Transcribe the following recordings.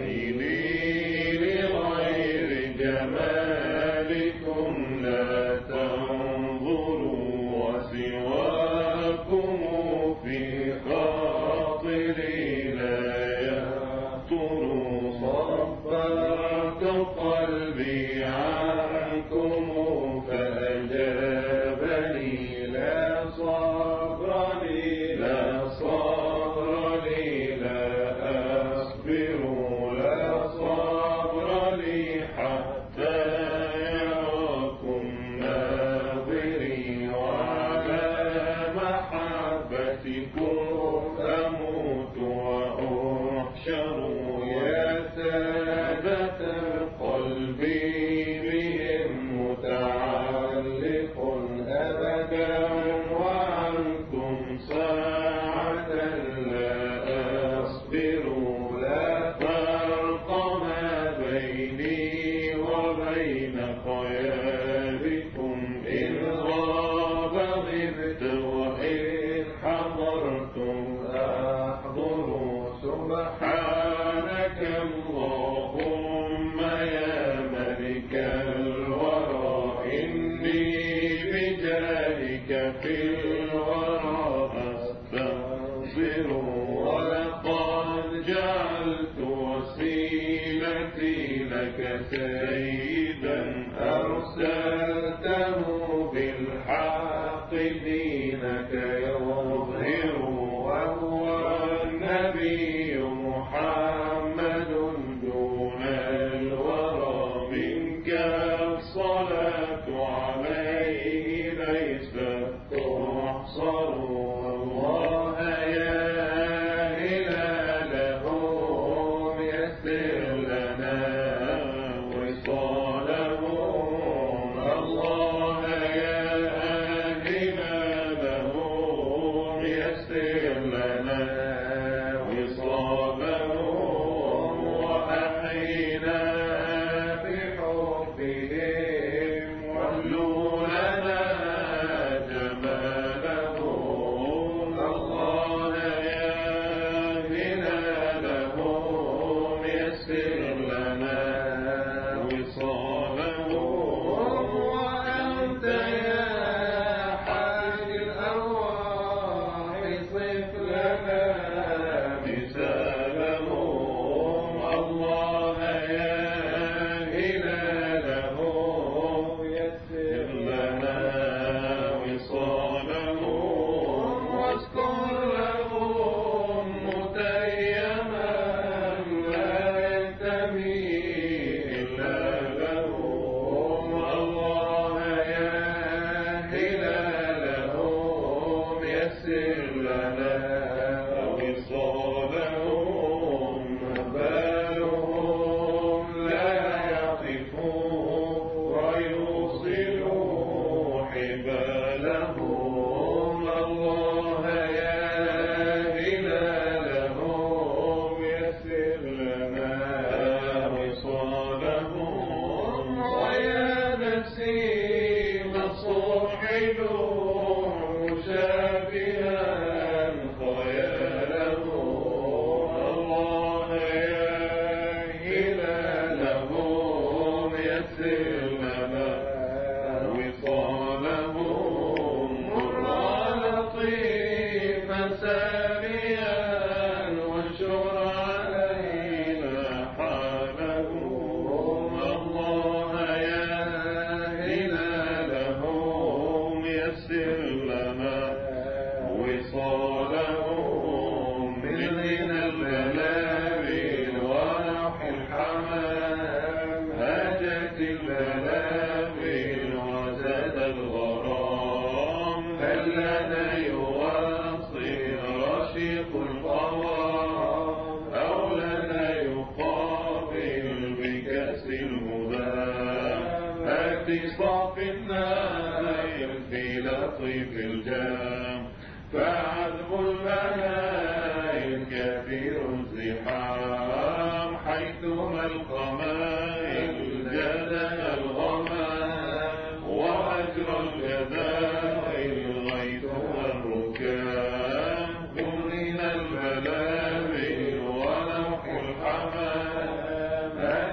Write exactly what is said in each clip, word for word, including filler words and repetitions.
عيني لغير جمالكم لا تنظروا وسواكم في خاطري لا يخطر صبرت قلبي عنكم فأجابني لا صبر لي لا صبر لي لا أصبر لا صبر لي حتى يراكم ناظري وعلى محبتكم أموت وأحشر يا سادة القلب بهم متعلق أبدا وعنكم ساعة لا أصبر لا فرق ما بيني وبين خيالكم إن غاب غبت وإن حضرتم أحضر سبحانك اللهم يا ملك الورى إني بجاهك في الورى أستغفر ولقد جعلت وسيلتي لك سيدا أرسلته بالحق دينك يظهر وهو النبي محمد دون الورى منك الصلاة عليه ليس تحصر الله يا هلالهم يسر لنا وصالهم الله يا هلالهم يسر لنا وصالهم وأحينا بحبهم ولوا لنا جمالهم الله يا هلالهم يسر لنا وصالهم وأنت يا حاج الأرواح صف لنا مثالهم الله يا هلالهم يسر لنا وصالهم واذكر لهم متيما لا ينتمي إلا لهم الله يا هلالهم يسر لنا وصالهم بالهم لا يقفوا ويوصلوا حبالهم الله يا هلالهم يسر لنا وصالهم ويا نفسي مصوحلوا مشابها خيالهم الله يا هلالهم يسر لنا وصالهم مرة لطيفا ساميا وانشر علينا حالهم الله يا هلالهم يسر لنا وصالهم من غنى البلابل ونوح الحمام هاجت البلابل وزاد الغرام هل لنا يواصل رشيق القوام أو لنا يقابل بكأس المدام هات صاف النايل في لطيف الجام فعذب المنايل كثير الزحام حيثما القمائل جدنا الغمام وأجر الجدائل غيث والركام قرن الملامل ونوح الحمام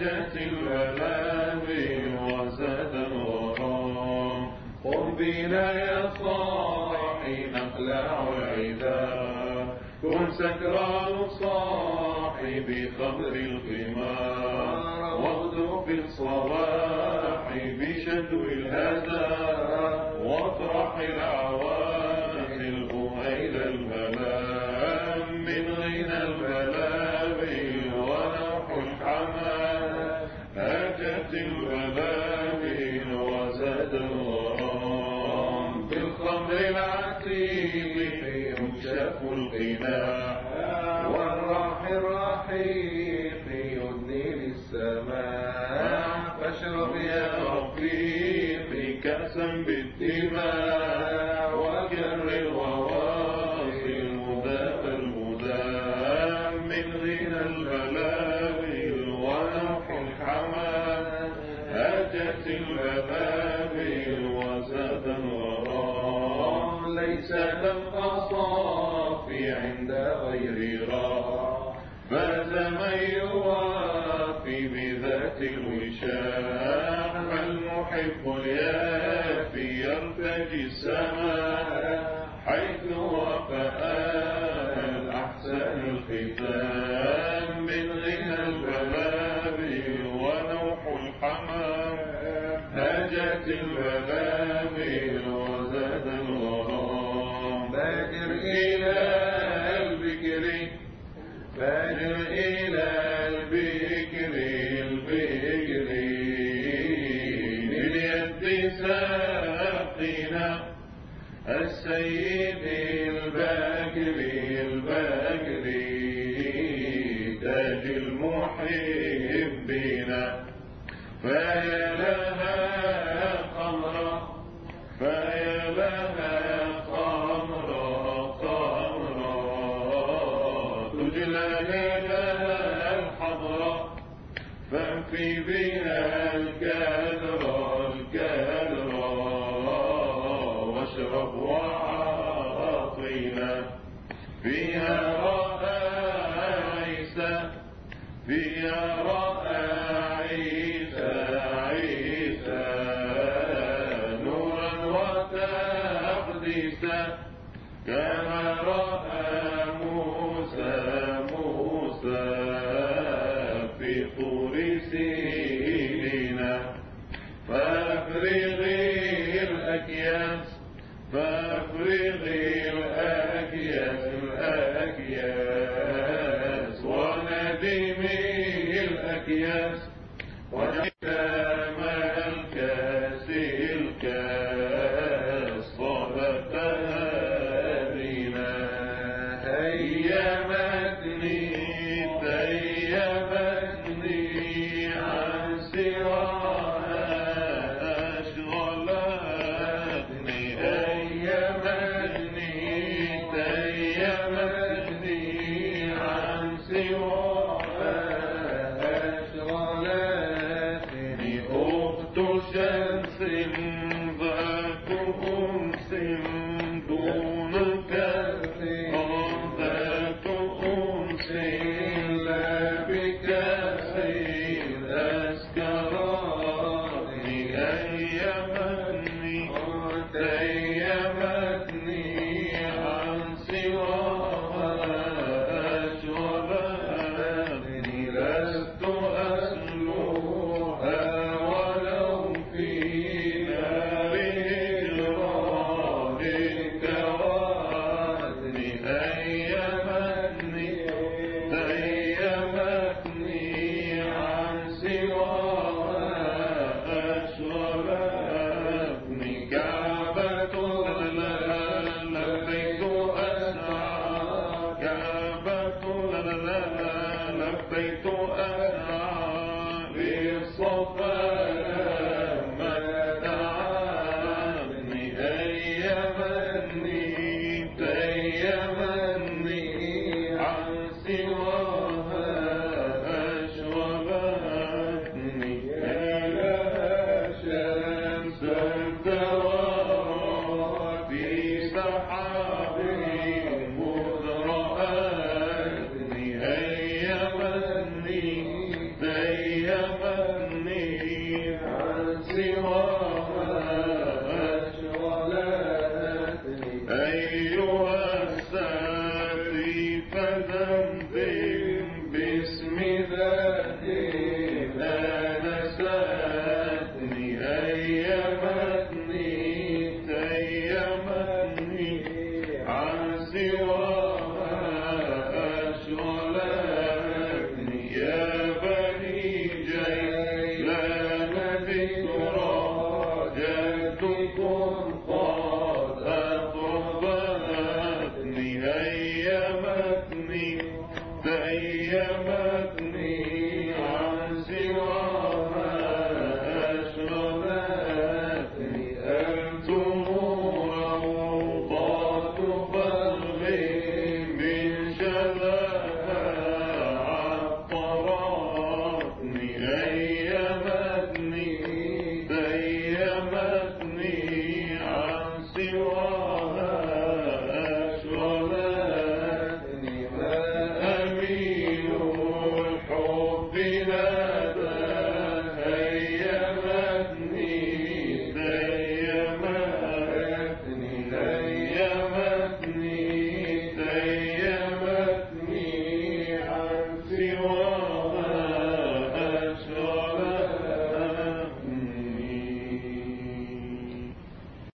هاجت البلاوي وزاد الغرام. قم بنا يا صاحي نخلع العذاب، كن سكران الصاحي بخمر الخمار، واغدو في الصباح بشدو الهدى، واطرح العوازل إلى المنام. من غنى البلاوي ونوح الحمام، هاجت البلاوي وزاد الغرام. بالخمر العتيق ينشف القناع، والراح الرحيق يدني للسماء. فاشرب يا رفيقي كأسا بالدماء، وكرر وواصل المدام المدام. من غنى البلاوي ونوح الحمام، هاجت البلاوي وزاد الغرام. ليس تبقى صافي عند غير راح، فاز من يوافي بذات الوشاح. فالمحب اليافي يرتجي السماء، حيث وفاء الأحسن الختام. من غنى البلاوي ونوح الحمام، هاجت البلاوي وزاد الغرام. بادر إلى البكر، بادر إلى البكر، البكر باليد ساقنا السيد الباكر، الباكر تاج المحبين. فيا لها خمرا، فيا لها خمرا، خمرا تجلى لها الحضرا. فانفي بها الكدرا، الكدرا واشرب وعاطينا. فيها رأى عيسى، فيها رأى عيسى، عيسى نورا وتقديسا. كما رأى موسى، موسى في طور سيناء. فافرغي الأكياس، فافرغي الأكياس، الأكياس وندمي الأكياس. وجدام الكاس، الكاس صلتها بنا. هيمتني، تيمتني عن سواها أشغلتني. هيمتني، تيمتني عن سواها أشغلتني. أخت شمس ذات أنس دون كأس، ذات أنس لا بكأس أسكرتني. أيمتني، تيمتني عن سواها أشغلتني. لست أسلوها ولو في نار إجرارك وعدني. أيمتني، تيمتني عن سواها أشغلتني. كعبة لبيت أسعى، كعبة لبيت أسعى